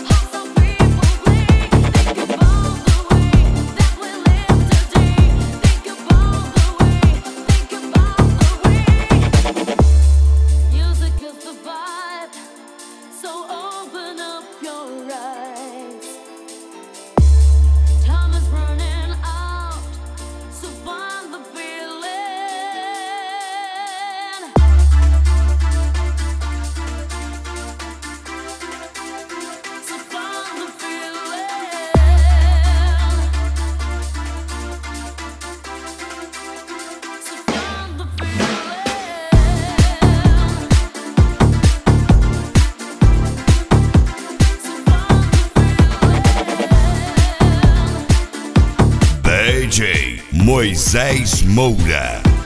how some people play. Think about the way that we live today. Think about the way, think about the way. Music is the vibe, so open up your eyes. Time is running out, so find the feeling. So find the feeling. So find the DJ Moisés Moura.